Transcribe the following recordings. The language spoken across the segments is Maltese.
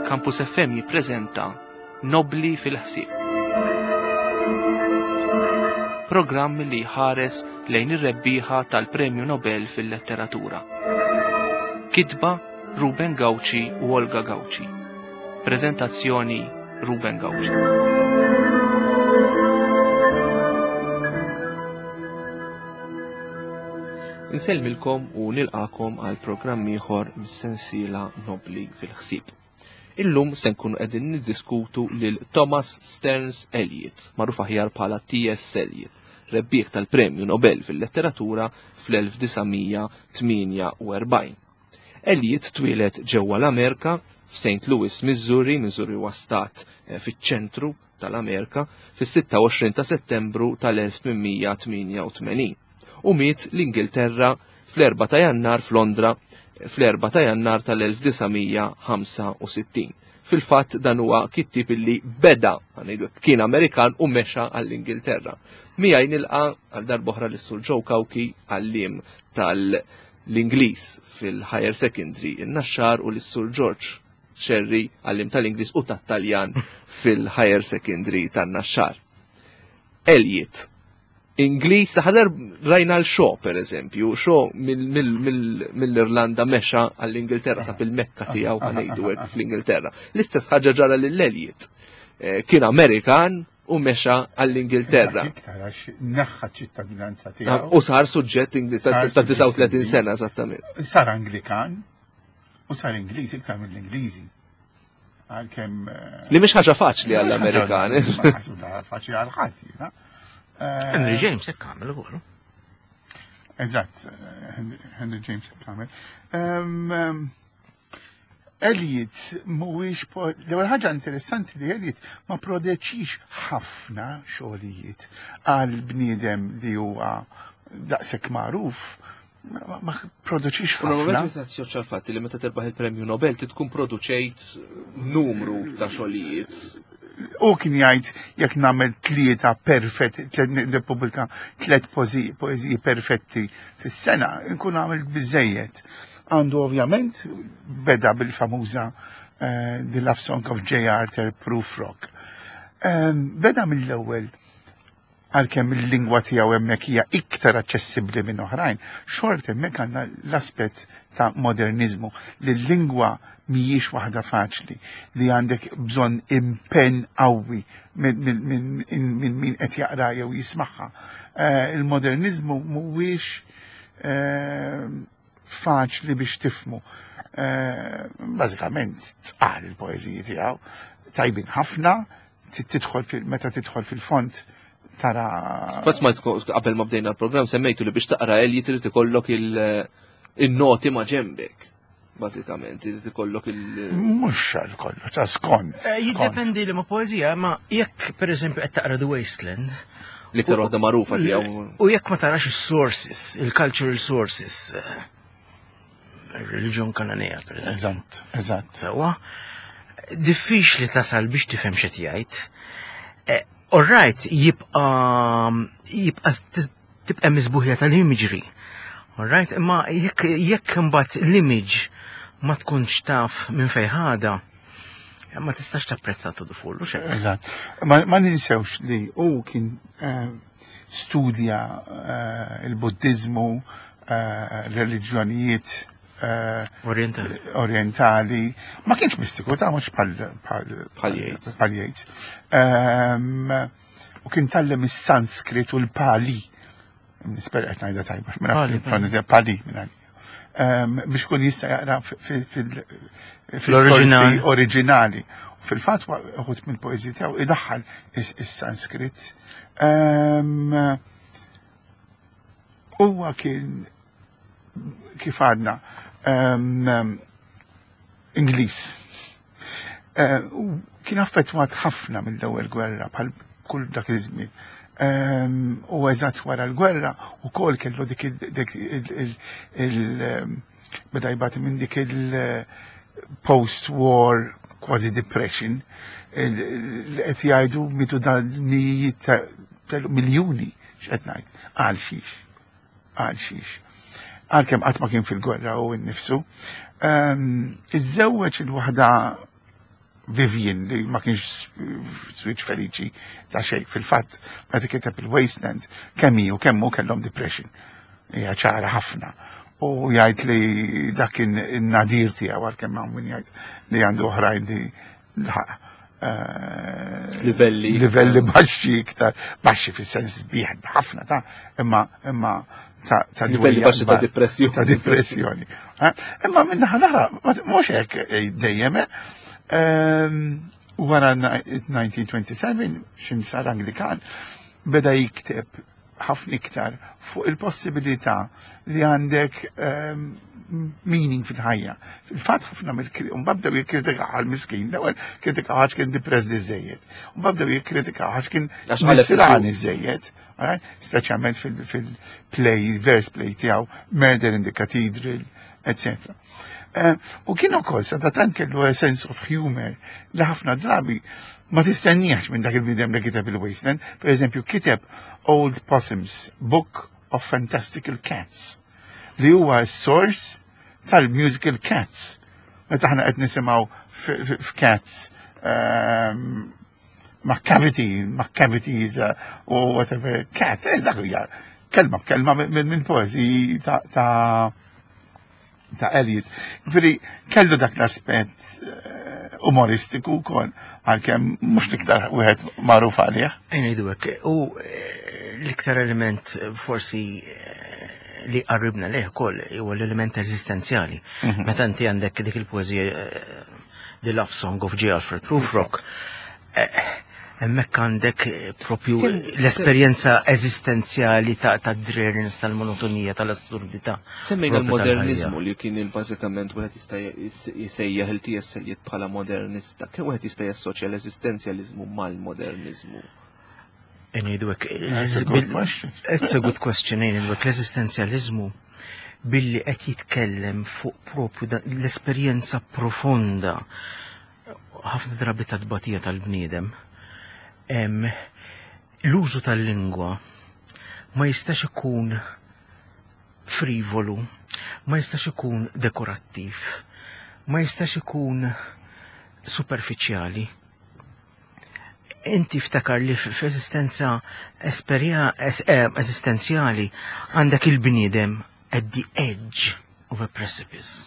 Campus FM jippreżenta Nobli fil-ħsieb. Programm li ħares lejn ir-rebbieħa tal-Premju Nobel fil-Letteratura. Kitba Ruben Gauci u Olga Gauci. Preżentazzjoni Ruben Gauci. Insellmilkom u nilqakom għal programm ieħor mis-sensiela Nobli fil-ħsieb. Illum se nkunu qegħdin niddiskutu lil Thomas Stearns Eliot, magħruf aħjar bħala T.S. Eliot, rebbieħ tal-Premju Nobel fil-Letteratura fl-1948. Eliot twieled ġewwa l-Amerika f'St. Louis, Missouri huwa stat fiċ-ċentru tal-Amerika fis-26 ta' Settembru tal-1888 u miet l-Ingilterra fl-4 ta' Jannar f'Londra fl-4 ta' Jannar tal-1965. Fil-fatt dan huwa kittib illi beda kien Amerikan u mexa għall-Ingilterra. Miegħi nilqa' għal darb'oħra l-Sur Joe Kauki għallim tal-Ingliż fil-Higher Secondary in-Naxxar u l-Sur George Sherry għallim tal-Ingliż u tat-Taljan fil-Higher Secondary tan-Naxxar. Eliot Ingliż taħdar rajna l-show, per eżempju, show mill-Irlanda mexa għall-Ingilterra sa fil-Mekka tiegħu ħanejdu hekk fl-Ingilterra. L-istess ħaġa ġara lil Eliot. Kien Amerikan u mexa għall-Ingilterra. Naħħa ċittadinanza tiegħu. U sar suġġett ta' 39 sena eżattament. Sar Anglikan u sar Ingliż iktar mill-Ingliżi. Għalkemm li mhix ħaġa faċli għall-Amerikani. Faċli għal ħadd. Henry James kamel ukoll. Eżatt, Henry James kamel. Eliot mhuwiex l-ewwel ħaġa interessanti li Eliot ma prodeċix ħafna xogħlijiet għal bniedem li huwa daqshekk magħruf. Ma produċix ħafna. Ma fatti li meta terbaħ il-Premju Nobel tkun produċejt numru ta' xogħlijiet. U kien jgħid jekk nagħmel tlieta perfetti, Repubblika tliet poeżiji perfetti fis-sena, nkun għamilt biżejjed. Għandu ovvjament beda bil-famuża The Love Song of J. Arthur Prufrock. Beda mill-ewwel għalkemm il-lingwa tiegħu hemmhekk hija iktar aċċessibbli minn oħrajn, xort hemmhekk għandna l-aspett ta' moderniżmu li l-lingwa mhijiex waħda faċli, li għandek bżonn impenn qawwi minn min qed jaqra jew jismagħha. Il-moderniżmu mhuwiex faċli biex tifhmu. Bażikament tqal il-poeżiji tiegħu tajbin ħafna, meta tidħol fil-font tara. Fatt ma qabel ma bdejna l-programm semmejtu li biex taqra Eliot trid ikollok il-noti ma' ġembek. Bażikament, trid ikollok mhux xar kollu, ta' skont. Jiddependi li ma' poeżija, ma jekk pereżempju qed taqra The Wasteland. L-iktar waħda magħrufa tiegħu. U jekk ma tarax is-sources, il-cultural sources, ir-reliġjon Kananea pereżempju. Eżatt. Sewwa diffiċli tasal biex tifhem x'qed jgħid. All right, tibqa' miżbuħja tal-imagery. All right, imma jekk imbagħad l-image ma tkunx taf minn fejn ħada, ma tistax tapprezza tu fullu xejn. Eżatt. Ma ninsewx li hu kien studja il-Buddiżmu, reliġjonijiet orientali, ma kienx mistiku ta' mhux bħal Yeats. U kien tallem is-Sanskrit u l-Pali. Nispera qed ngħidha tajba, Pali biex kun jista' jaqra fil-sorsi oriġinali. Fil-fatt uħud mill-poeżiji tiegħu idaħħal is-Sanskrit. Huwa kien kif għadna Ingliż. Kien affettwat ħafna mill-ewwel gwerra bħal kull dak iż-żmien. U eżatt wara l-gwerra ukoll kellu dik beda jbagħti minn dik il-post-war kważi depression li qed jgħidu mitu mijiet ta' miljuni x'qed ngħid għal xiex. Għalkemm qatt ma kien fil-gwerra u nnifsu. Iżżewweġ il-waħda Vivian li ma kienx switch feliċi ta' xej. Fil-fatt, meta kiteb il-Wasteland, kemmu kellhom depression. Hija ċara ħafna. U jgħid li dak in-nadir tiegħu għalkemm hawn min jgħid li għandu oħrajn li livelli baxxi iktar, baxxi fis-sens bieħ ħafna ta' imma ta' livelli baxxi ta' depressjoni. Ta' depressjoni. Imma minnaħa l-aħra, mhux hekk dejjem wara 1927 x'imsar Anglikan beda jikteb ħafna iktar fuq il-possibilità li għandek meaning fil-ħajja. Fil-fatt ħafna mbabdew jikkritika għal-miskin, l-ewwel kritika għax kien depressed iżejjed. Mbabdew jikkritika għax kien nisran iżejjed, speċjalment fil-play, verse play tiegħu Murder in the Cathedral, etc. U kien ukoll sadattant kellu a sense of humor li ħafna drabi ma tistenniex minn dak il-bnidem li kiteb il-Wasteland. Per eżempju, kiteb Old Possums, Book of Fantastical Cats, li huwa s-source tal-musical Cats. Meta aħna qed nisimgħu f'Cats Macavity is or whatever cat, dak hija kelma minn poezi ta' Eliot. Veri kellu dak l-aspett umoristiku wkoll għalkemm mhux l-iktar wieħed magħruf għalih. Ngħidu hekk, u l-iktar element forsi li qarribna leh ukoll huwa l-element eżistenzjali. Meta inti għandek dik il-poeżija The Love Song of J. Alfred Prufrock, hemmhekk għandek propju l-esperjenza eżistenzjali ta' dreariness, tal-monotonija, tal-assurdità. Semmejna l-modernizmu li kien bażikament wieħed jista' jisejjaħ il-TSL bħala modernista. Kemm wieħed jista' jassoċja l-eżistenzjaliżmu mal-modernizmu? It's a good question. L-eżistenzjaliżmu billi qed jitkellem fuq propju l-esperjenza profonda ħafna drabi ta' tbatija tal-bniedem. L-użu tal-lingwa ma jistax ikun frivolu, ma jistax ikun dekorattiv, ma jistax ikun superfiċjali. Inti ftakar li f'eżistenza eżistenzjali għandek il-bniedem at the edge of a precipice.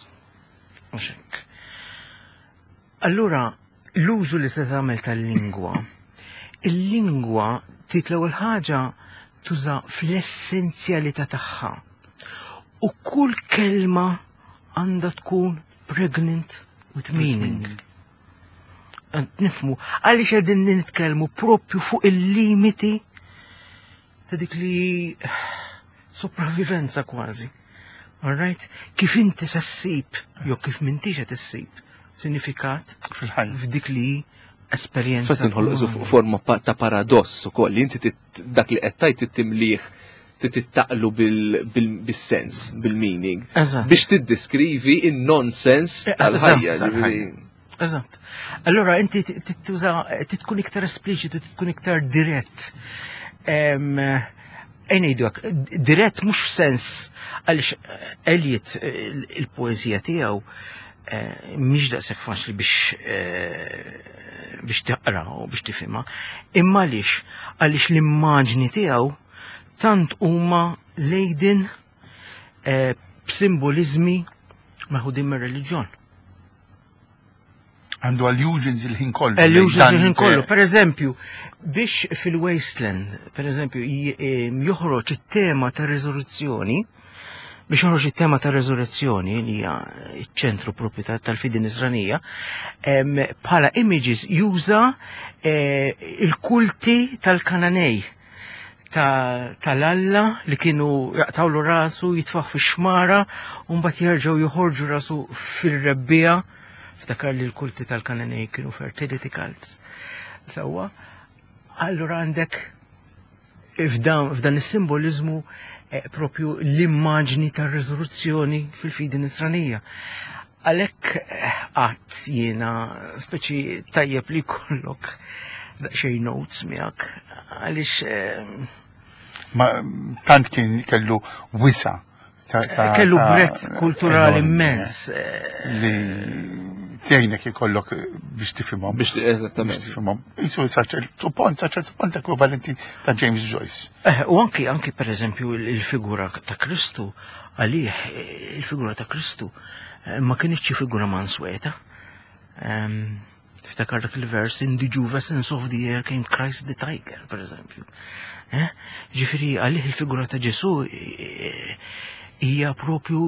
Allura, l-użu li se tagħmel tal-lingwa, il-lingwa titlaw il-ħaġa tuża fl-essenzjalità tagħha. U kull kelma għandha tkun pregnant with meaning. Nifmu, għaliex qegħdin nitkellmu propju fuq il-limiti ta' dik li sopravivenza kważi. All right? Kif inti se ssib, jew kif m'intix qed issib sinifikat f'dik li esperjenza. Fast inħolqu forma ta' paradoss ukoll li inti dak li qed tajt timliħ tittaqlu bis-sens, bil-meaning. Biex tiddeskrivi in-nonsens tal-ħajja. Eżatt. Allora inti tkun iktar espliċitu, tkun iktar dirett. Ngħidulek, dirett mhux f'sens għaliex Eliot il-poeżija tiegħu mhix daqshekk faċli biex taqra u biex tifhimha, imma għaliex l-immaġni tiegħu tant huma lejden b'simbolizmi maħudin mir-reliġjon. Għandu allusions il-ħin kollu. Allusions il-ħin kollu. Per eżempju, biex fil-Wasteland, per eżempju, joħroġ it-tema ta' riżoluzzjoni, biex joħroġ it-tema ta' riżoluzzjoni li hija ċ-ċentru propju tal-fidi Nisranija, bħala images juża il-kulti tal-Kananej tal-Alla li kienu jaqtawlu rasu, jitfaħ fix-xmara, u mbagħad jerġgħu joħorġu rasu fil-rebbija. Ftakar li l-kulti tal-Kananej kienu fertility cults. Sewwa, allura għandek f'dan is-simbolizmu propju l-immaġni tar-riżoluzzjoni fil-fidi Nisranija. Għalhekk qatt jiena speċi tajjeb li jkollok daqsxejn notes miegħek għaliex ma tant kien kellu wisa. Kellu brett kulturali immens. Li tgħinek ikollok biex tifhimhom. Biex eżattament. tifhimhom. Jisu saċertu pont ekwivalenti ta' James Joyce. U anki per eżempju il-figura ta' Kristu, għalih il-figura ta' Kristu ma kienx figura mansweta. Iftakar dak il-vers, in the juvenescence of the air came Christ the tiger, per eżempju. Ġifieri għalih il-figura ta' Ġesu hija propju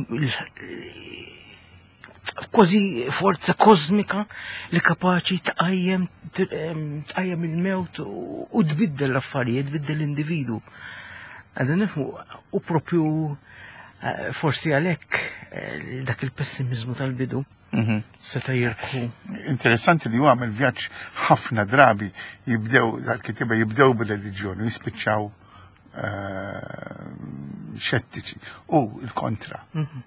kważi forza kosmika li kapaċi tqajjem il-mewt u tbiddel l-affarijiet, tbiddel l-individu. Għadha nifhmu u propju forsi għalhekk dak il-pessimizmu tal-bidu seta' jirku. Interessanti li għamil vjaġġ ħafna drabi dal-kitiba jibdew bil-reliġjoni u jispiċċaw xettiċi. U il-kontra.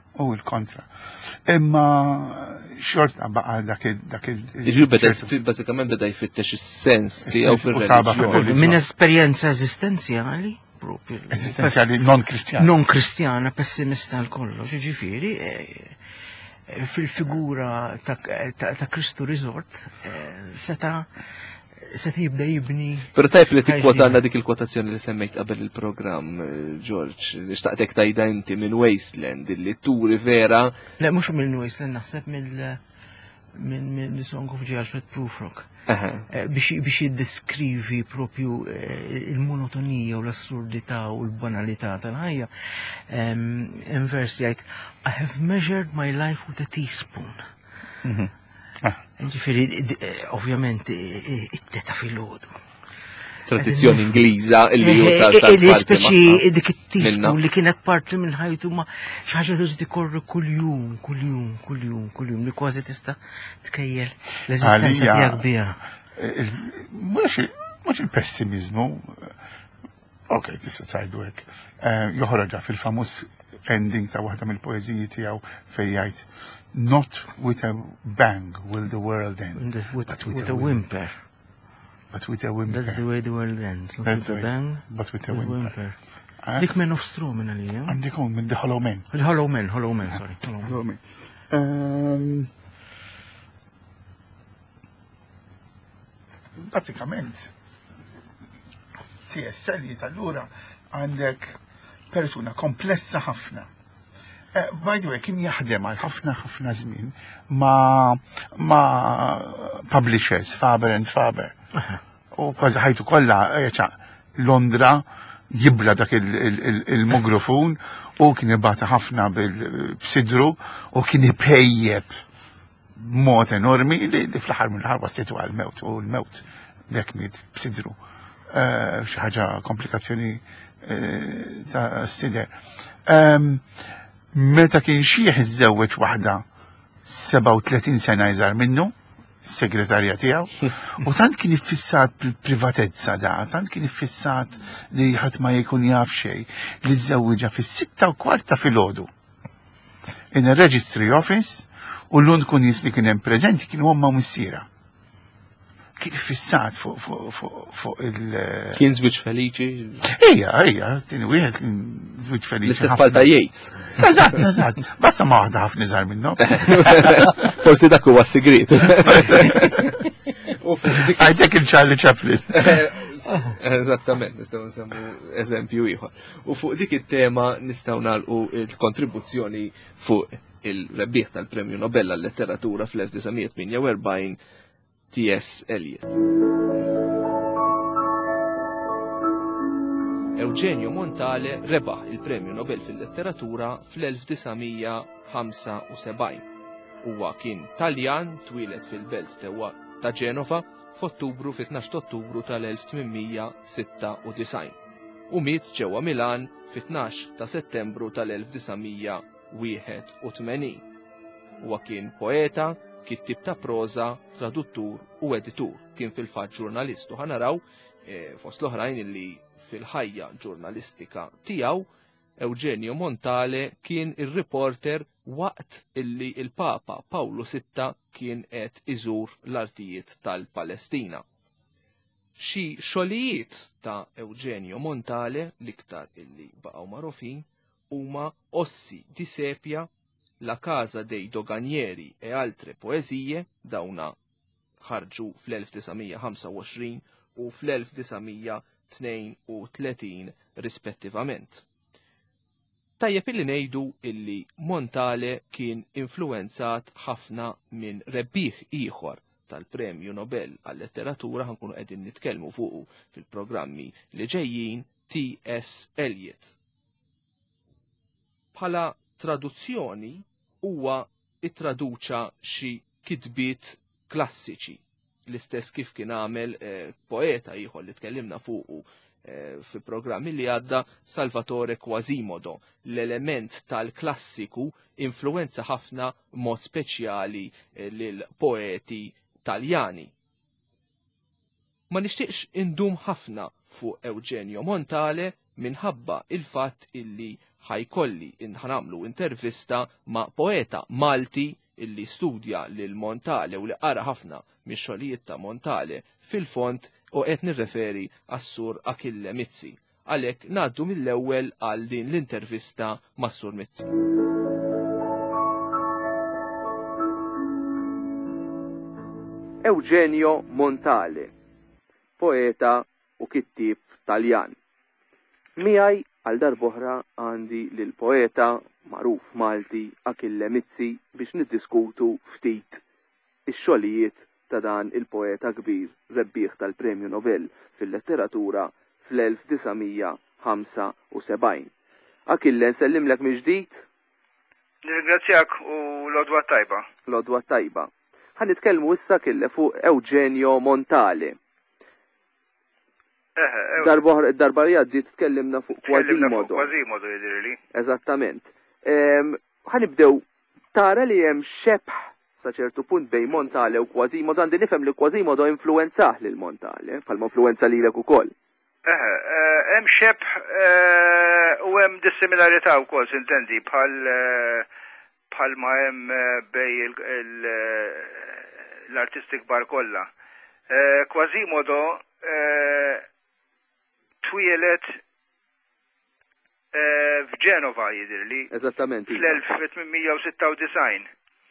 Imma xorta baqa dak Basikament beda jfittex is-sens tiegħu fir-reliġjoni. Minn esperjenza eżistenzjali, propju. Eżistenzjali non-kristjana. Non-kristjana, pessimista l-kollox, ġifieri fil-figura ta' Kristu Resort seta' jibda jibni. Pero tajb li tikkwotana dik il-kwotazzjoni li semmejt qabel il-programm, George, li xtaqtek tajda inti minn Wasteland, li turi vera. Le, mhux minn Wasteland, naħseb minn Song of J. Alfred Prufrock. Biex jiddeskrivi propju il-monotonija u l-assurdità u l-banalità tal-ħajja. Versi jgħid, I have measured my life with a teaspoon. Ġifieri, ovvjament, it-teta fil-ħodu. Tradizzjoni Ingliża li juża speċi dik it-teaspoon li kienet parti minn ħajtu ma xi ħaġa li tikorri kuljum li kważi tista' tkejjel l-eżistenza tiegħek biha. Mhux il-pessimizmu, okej, tista' tgħidu hekk, joħroġha fil-famuż ending ta' waħda mill-poeżiji tiegħu fejn jgħid not with a bang will the world end, but with a whimper. But with a whimper. That's the way the world ends. Not with a bang, but with a whimper. Dik Men of Straw minn għalija. Għandik minn The Hollow Men. Hollow Men, sorry. Hollow Men. Basikament, T.S. Eliot allura għandek persuna komplessa ħafna. By the way, kien jaħdem għal ħafna żmien ma publishers, Faber and Faber. U kważi ħajtu kollha Londra jibla dak il-mikrofon u kien ibata ħafna b'sidru u kien ipejjeb mod enormi li fl-aħħar mill-ħar wassitu għal-mewt u l-mewt dak miet b'sidru. Xi ħaġa komplikazzjoni ta' sider. Meta kien xieħ iżżewweġ waħda 37 sena iżgħar minnu, segretarja tiegħu, u tant kien iffissat bil-privatezza da, tant kien iffissat li ħadd ma jkun jaf xejn, li żewwiġha fis-6:15 filgħodu. In a-registry office u l-uniku nies li kien hemm preżenti kienu huma missiera. Kien iffissat fuq il- Kien żwieġ feliċi. Ija, tieni wieħed kien żwieġ feliċi. L-istess palta Yates. Eżatt. Basta ma waħda ħafna iżgħar minnhom. Forsi dak huwa segret. Għajtek il-Charlie Chaplin. Eżattament, nistgħu nsemmu eżempju ieħor. U fuq dik it-tema nistgħu nagħlqu il-kontribuzzjoni fuq il-rebbieħ tal-Premju Nobel għal-Letteratura fl-1948 T.S. Eliot. Eugenio Montale rebaħ il-Premju Nobel fil-Letteratura fl-1975. Huwa kien Taljan twilet fil-belt ta' Ġenova f'Ottubru fit-12 Ottubru tal-1996 u miet ġewwa Milan fit-12 ta' Settembru tal-1981. Huwa kien poeta, kittib ta' proza, traduttur u editur. Kien fil-fatt ġurnalistu. Ħanaraw fost l-oħrajn illi fil-ħajja ġurnalistika tiegħu Eugenio Montale kien ir-reporter waqt illi il-Papa Pawlu VI kien qed iżur l-artijiet tal-Palestina. Xi xogħlijiet ta' Eugenio Montale l-iktar illi baqgħu magħrufin huma Ossi di Sepja, La Casa dei Doganieri e altre poesie dawna ħarġu fl-1925 u fl-1932 rispettivament. Tajjeb illi ngħidu illi Montale kien influenzat ħafna minn rebbieħ ieħor tal-Premju Nobel għal-Letteratura ħankunu qegħdin nitkellmu fuqu fil-programmi li ġejjin T.S. Eliot. Bħala traduzzjoni huwa ittraduċa xi kitbiet klassiċi l-istess kif kien għamel poeta ieħor li tkellimna fuqu fi programmi li għadda Salvatore Quasimodo. L-element tal-klassiku influenza ħafna mod speċjali lil poeti Taljani. Ma nixtieqx indum ħafna fuq Eugenio Montale minħabba il-fatt illi ħajkolli ħanamlu intervista ma' poeta Malti illi studja lil Montale u li qara ħafna mix-xogħlijiet ta' Montale fil-font u qed nirreferi għas-Sur Achille Mizzi. Għalhekk ngħaddu mill-ewwel għal din l-intervista mas-Sur Mizzi. Eugenio Montale, poeta u kittib Taljan. Miegħi għal darb'oħra għandi lil poeta magħruf Malti Achille Mizzi biex niddiskutu ftit ix-xogħlijiet ta' dan il-poeta kbir rebbieħ tal-Premju Nobel fil-letteratura fl-1975. Achille, nsellimlek minn ġdid? Nirringrazzjak u l-odwa tajba. L-odwa tajba. Ħanitkellmu issa Achille fuq Eugenio Montale. Darba li għaddi tkellimna fuq Quasimodo. Quasimodo jidirli. Eżattament. Ħanibdew tara li hemm xebħ sa ċertu punt bej Montale u Quasimodo, għandi nifhem li Quasimodo influenzah lil Montale, bħalma influenza lilek ukoll. Hemm xebħ u hemm dissimilarità wkoll sintendi bħal ma hemm bej l-artisti kbar kollha. Quasimodo twielet f'Ġenova jidirli. Eżattament. fl-1896.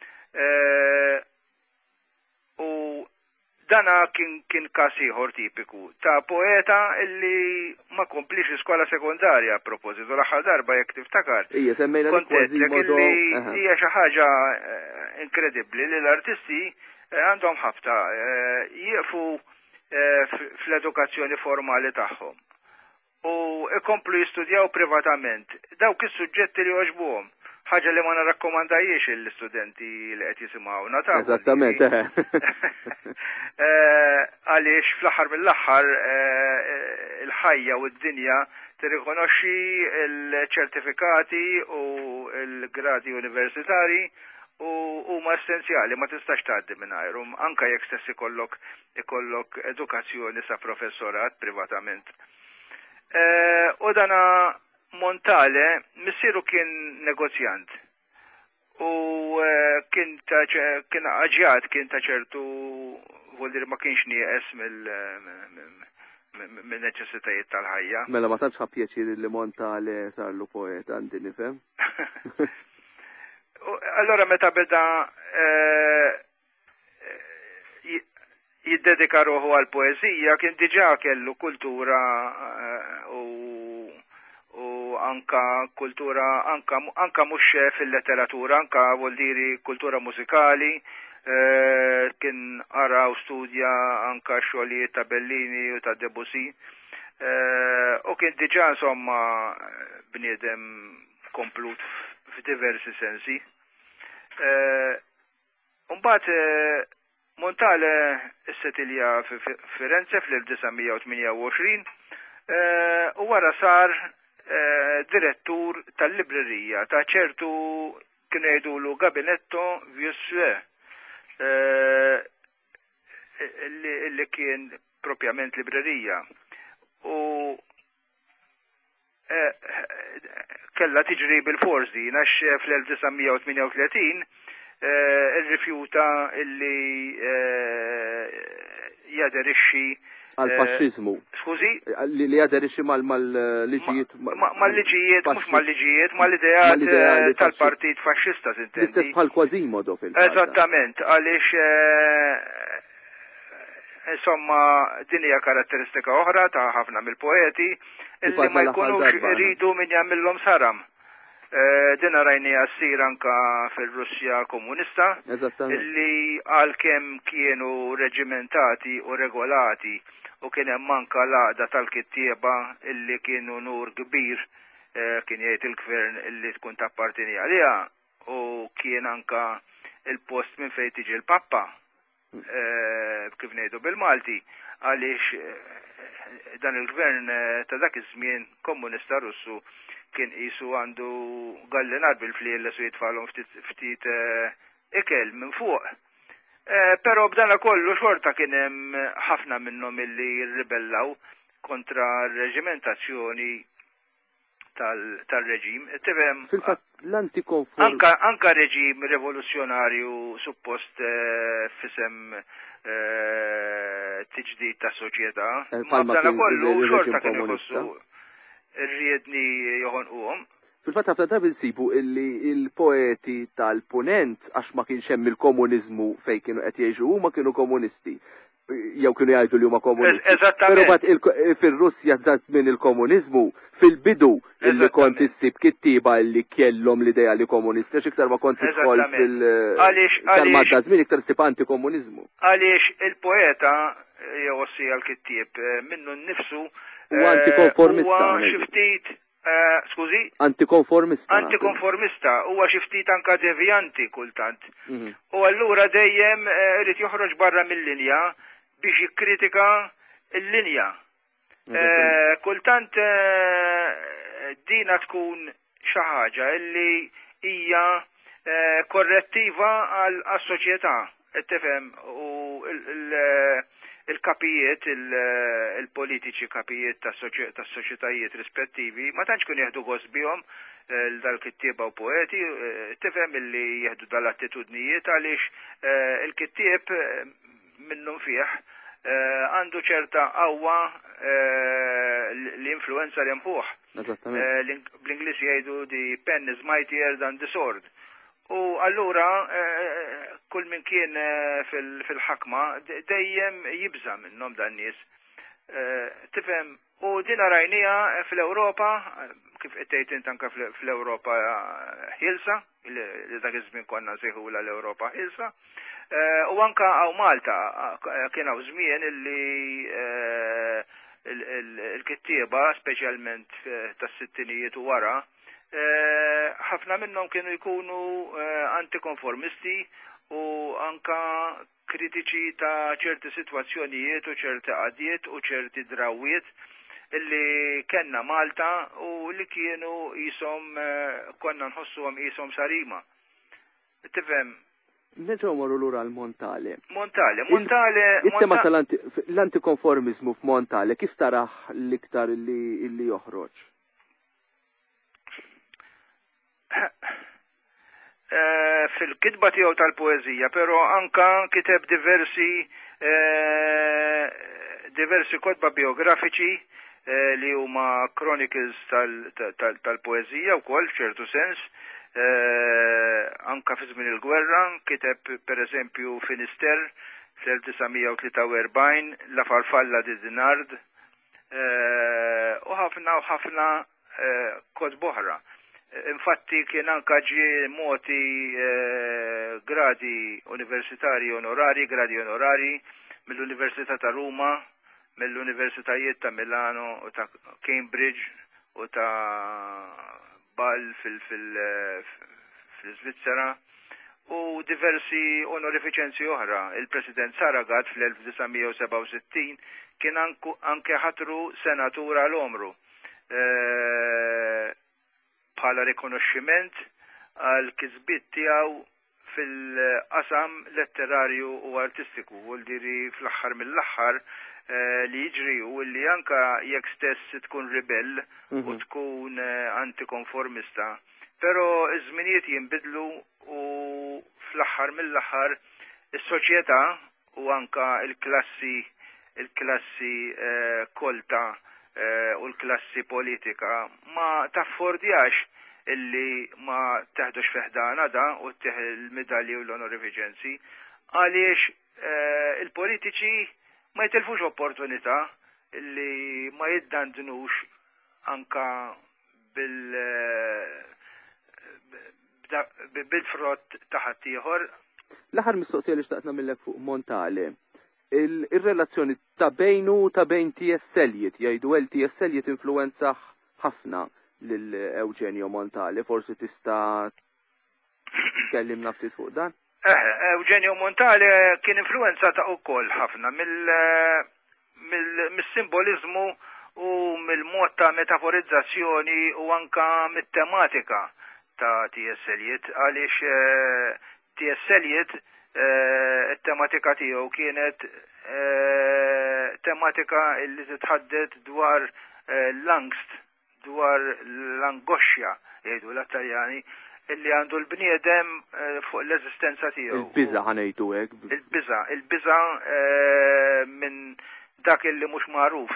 U dana kien kas ieħor tipiku ta' poeta illi ma komplix iskola sekundarja a propositu l-aħħar darba jekk tiftakar. Ija semmejna Quasimodo. Hija xi ħaġa inkredibbli li l-artisti għandhom ħafna jieqfu fl-edukazzjoni formali tagħhom u ikomplu jistudjaw privatament dawk is-suġġetti li jogħġbuhom. ħaġa li ma narakkomandajiex l-istudenti li qed jisimgħuna ta' eżattament. Għaliex fl-aħħar mill-aħħar il-ħajja u d-dinja tirrikonoxxi l-ċertifikati u l-gradi universitari u huma essenzjali ma tistax tgħaddi mingħajrhom anke jekk stess ikollok edukazzjoni sa professorat privatament. U dana Montale missieru kien negozjant u kien aġjat kien ta' ċertu vuol dire ma kienx nieqes mill-neċessitajiet tal-ħajja. Mela ma tantx ħabb pjaċir li Montale sarlu poeta għandi nifhem. Allora meta beda jiddedika ruħu għal poezija kien diġà kellu kultura u anka kultura anka mhux fil-letteratura, anka vuol diri kultura musikali, kien ara u studja anka xogħlijiet ta' Bellini u ta' Debussy, u kien diġà insomma bniedem komplut f'diversi sensi. Mbagħad Montale issetilja fi Firenze fl-1928 u wara sar direttur tal-librerija ta' ċertu kienu jgħidulu Gabinetto Vieusseux li kien propjament librerija u kella tiġri bil-forzi għax fl-1938 irrifjuta illi jaderixxi Għal-faxxiżmu. Skużi? Li aderixxi mal-liġijiet. Mal-liġijiet, mhux mal-liġijiet, mal-ideat tal-Partit Faxxista, tintendi. L-istess bħal Quasimodo fil-fatt. Eżattament, għaliex insomma din hija karatteristika oħra ta' ħafna mill-poeti illi ma jkunux iridu min jagħmilhom saram. Din rajnija ssir anka fil-Russja komunista illi għalkemm kienu reġimentati u regolati u kien hemm anka l-għaqda tal-kittieba illi kienu nur kbir kien jgħid il-gvern illi tkun tappartini għaliha u kien anka il-post minn fejn tiġi l-Pappa kif ngħidu bil-Malti għaliex dan il-gvern ta' dak iż-żmien komunista Russu kien qisu għandu gallinar bil-fliel su jitfalhom ftit ikel minn fuq. Però b'dana kollu xorta kien hemm ħafna minnhom illi rribellaw kontra r-reġimentazzjoni tal-reġim. Fil-fatt l-antikonform. Anka reġim revoluzzjonarju suppost fisem tiġdid ta' soċjetà. Ma b'dana kollu xorta kien iħossu rriedni joħonquhom. Fil-fatt ħafna drabi nsibu illi il-poeti tal-punent għax ma kienx hemm il-komuniżmu fejn kienu qed jgħixu huma kienu komunisti. Jew kienu jgħidu li huma komunisti. Però bad fir-Russja ta' żmien il-komuniżmu fil-bidu illi kont issib kittieba li kellhom l-idea li komunisti għax iktar ma kont tidħol fil-madda żmien iktar ssib antikomuniżmu. Għaliex il-poeta jew ossija l-kittieb minnu nnifsu u antikonformista. Huwa xi ftit skużi? Antikonformista. Antikonformista, huwa xi ftit anka devjanti kultant. U allura dejjem irid joħroġ barra mill-linja biex jikkritika l-linja. Kultant dina tkun xi ħaġa li hija korrettiva għas-soċjetà, tifhem, u il-kapijiet, il-politiċi kapijiet tas-soċjetajiet rispettivi ma tantx kun jeħdu gost bihom dal-kittieba u poeti, tifhem illi jeħdu dal-attitudnijiet għaliex il-kittieb minnhom fih għandu ċerta qawwa l-influenza li mpuħ. Bl-Ingliż jgħidu the pen is mightier than the sword. U allura kull min kien fil-ħakma dejjem jibża minnhom dan nies. Tifhem, u din rajnija fl-Ewropa, kif qed tgħid int anke fl-Ewropa ħielsa, li dak iż-żmien konna nsejħula l-Ewropa ħielsa, u anke hawn Malta kien hawn żmien illi il-kittieba, speċjalment tas-sittinijiet u wara, ħafna minnhom kienu jkunu antikonformisti u anka kritiċi ta' ċerti sitwazzjonijiet u ċerti qadiet u ċerti drawiet illi kenna Malta u li kienu jisom konna nħossuhom jisom sarima. Tifhem? Nerġgħu morru lura l-Montale. Montale. Il-tema tal-antikonformizmu f'Montale kif taraħ l-iktar illi joħroġ? Fil-kitba tiegħu tal-poeżija, però anka kiteb diversi kotba biografiċi li huma chronicles tal-poeżija wkoll f'ċertu sens. Anka fi żmien il-gwerra kiteb pereżempju Finister fl-1943, La farfalla di Dinard u ħafna kotba oħra. Infatti kien anka ġie moti gradi universitari onorari, mill-Università ta' Ruma, mill-Universitajiet ta' Milano u ta' Cambridge u ta' Ball fil-Svizzera u diversi onorifiċenzi oħra. Il-President Saragat fl-1967 kien anke ħatru senatura l-omru bħala rikonoxximent għal kisbiet tiegħu fil-qasam letterarju u artistiku, u l-diri fl-aħħar mill-aħħar li jiġri u li anka jekk stess tkun ribell u tkun antikonformista. Però iż-żminijiet jinbidlu u fl-aħħar mill-aħħar is-soċjetà u anka il-klassi il-klassi kolta u l-klassi politika ma taffordjax illi ma teħdux fiħdana da u teħ il-medalji u l-onorifiċenzi għaliex il-politiċi ma jitilfux opportunità illi ma jiddandnux anka bil-frott taħat ieħor. L-aħħar mistoqsija li xtaqt nagħmilek fuq Montale. Il-relazzjoni ta' bejnu ta' bejn T.S. Eliot, jgħidu T.S. Eliot influenza ħafna lil Eugenio Montale, forsi tista' tkellimna ftit fuq dan? Eugenio Montale kien influenza ta' ukoll ħafna mill-simbolizmu u mill-mod ta' metaforizzazzjoni u anka mit-tematika ta' T.S. Eliot għaliex T.S. Eliot il-tematika tiegħu kienet tematika li titħaddet dwar l-angst, dwar l-angoxja, jgħidu l-Taljani, illi għandu l-bniedem fuq l-eżistenza tiegħu. Il-biża' ħanejtu hekk. Il-biża' minn dak illi mhux magħruf.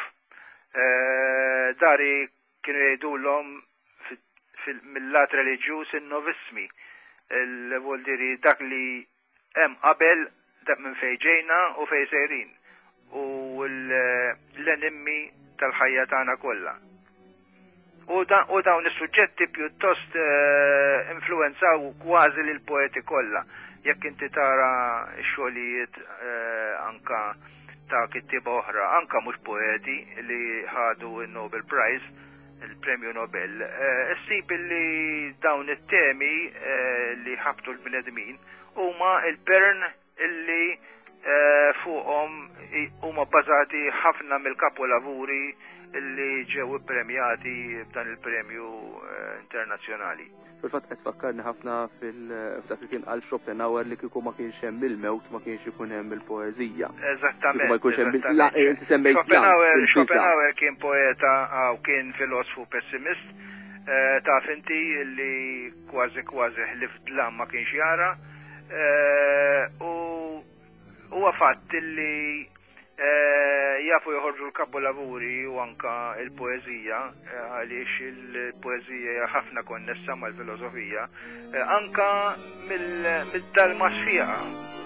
Dari kienu jgħidulhom mill-lat reliġjuż in-novismi. Vuol diri dak li hemm qabel dak minn fejn ġejna u fejn sejrin u l-enimmi tal-ħajja tagħna kollha. U dawn is-suġġetti pjuttost influenzaw kważi lil poeti kollha. Jekk inti tara x-xogħlijiet anka ta' kittieba oħra, anka mhux poeti li ħadu n-Nobel Prize, il-Premju Nobel, ssib li dawn it-temi li ħabtu l-bnedmin huma il-pern illi fuqhom huma bbażati ħafna mill-kapolavuri illi ġew ippremjati b'dan il-premju internazzjonali. Fil-fatt qed tfakkarni ħafna f'dak li kien qal Schopenhauer li kieku ma kienx hemm il-mewt ma kienx ikun hemm il-poeżija. Eżattament. Ma jkunx hemm Schopenhauer kien poeta u kien filosofu pessimist. Taf inti li kważi ħlif dlam ma kienx jara. U huwa fatt li jafu joħorġu l-kapolavuri u anka il-poezija, għaliex il-poezija hija ħafna konnessa mal-filosofija, anka mill-dalma sfiqa.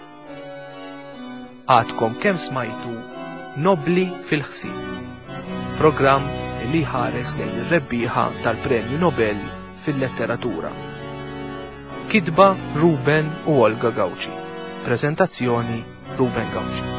Għadkom kemm smajtu Nobli fil-ħsieb, programm li ħares lejn ir-rebbieħa tal-Premju Nobel fil-letteratura. Kitba Ruben u Olga Gawci. Prezentazzjoni Ruben Gawci.